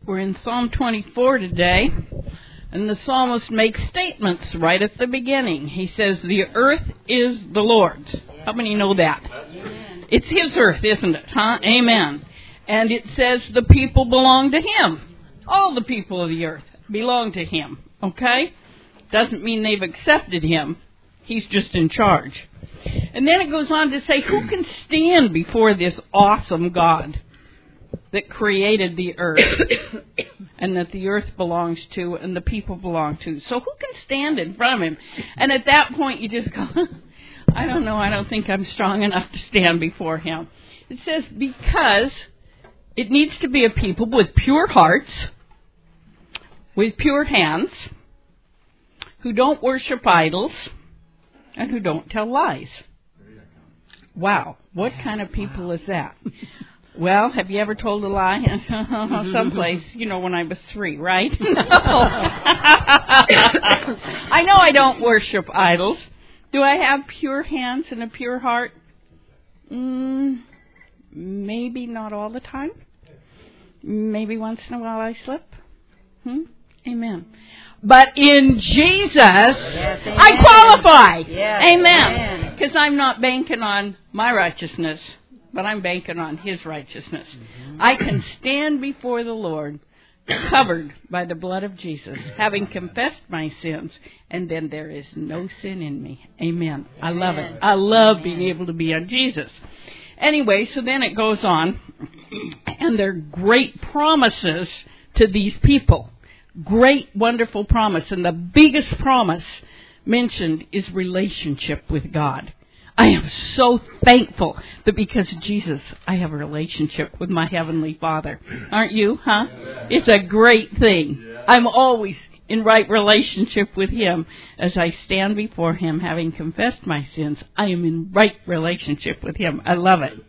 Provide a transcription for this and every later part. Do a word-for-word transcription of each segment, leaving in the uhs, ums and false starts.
We're in Psalm twenty-four today, and the psalmist makes statements right at the beginning. He says, the earth is the Lord's. How many know that? Amen. It's His earth, isn't it? Huh? Amen. And it says the people belong to Him. All the people of the earth belong to Him. Okay? Doesn't mean they've accepted Him. He's just in charge. And then it goes on to say, who can stand before this awesome God that created the earth and that the earth belongs to and the people belong to? So who can stand in front of Him? And at that point you just go, I don't know, I don't think I'm strong enough to stand before Him. It says because it needs to be a people with pure hearts, with pure hands, who don't worship idols, and who don't tell lies. Wow, what kind of people wow. is that? Well, have you ever told a lie? Someplace, you know, when I was three, right? No. I know I don't worship idols. Do I have pure hands and a pure heart? Mm, maybe not all the time. Maybe once in a while I slip. Hmm? Amen. But in Jesus, yes, I qualify. Yes, amen. Because I'm not banking on my righteousness, but I'm banking on His righteousness. Mm-hmm. I can stand before the Lord covered by the blood of Jesus, having confessed my sins, and then there is no sin in me. Amen. Amen. I love it. I love Amen. Being able to be on Jesus. Anyway, so then it goes on, and there are great promises to these people. Great, wonderful promise. And the biggest promise mentioned is relationship with God. I am so thankful that because of Jesus, I have a relationship with my Heavenly Father. Aren't you, huh? Yeah. It's a great thing. Yeah. I'm always in right relationship with Him. As I stand before Him, having confessed my sins, I am in right relationship with Him. I love it.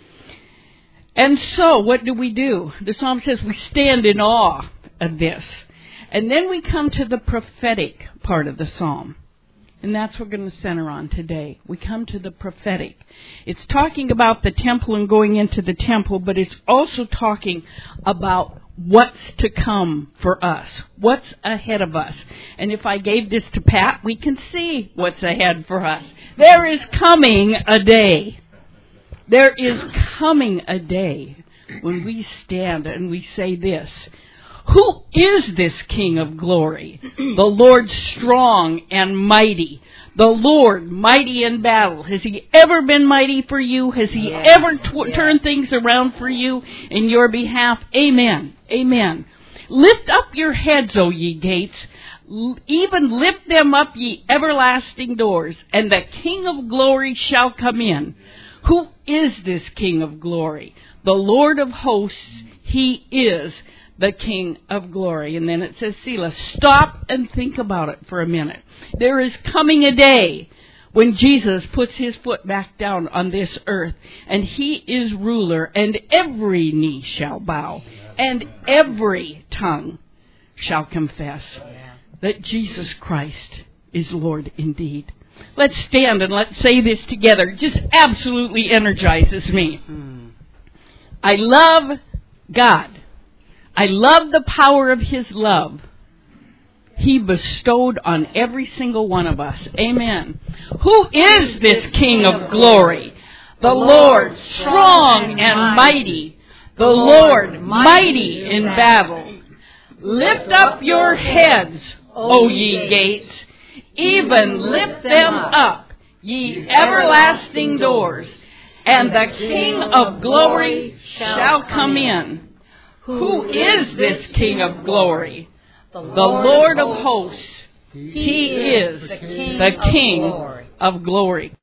And so, what do we do? The psalm says we stand in awe of this. And then we come to the prophetic part of the psalm. And that's what we're going to center on today. We come to the prophetic. It's talking about the temple and going into the temple, but it's also talking about what's to come for us. What's ahead of us. And if I gave this to Pat, we can see what's ahead for us. There is coming a day. There is coming a day when we stand and we say this. Who is this King of glory? The Lord strong and mighty. The Lord mighty in battle. Has He ever been mighty for you? Has He yes. ever tw- yes. turned things around for you in your behalf? Amen. Amen. Lift up your heads, O ye gates. L- even lift them up, ye everlasting doors, and the King of glory shall come in. Who is this King of glory? The Lord of hosts, He is the King of glory. And then it says, Selah, stop and think about it for a minute. There is coming a day when Jesus puts His foot back down on this earth, and He is ruler, and every knee shall bow, and every tongue shall confess that Jesus Christ is Lord indeed. Let's stand and let's say this together. It just absolutely energizes me. I love God. I love the power of His love He bestowed on every single one of us. Amen. Who is this King of glory? The Lord strong and mighty. The Lord mighty in battle. Lift up your heads, O ye gates. Even lift them up, ye everlasting doors. And the King of glory shall come in. Who is this King of glory? The Lord of hosts. He is the King of glory.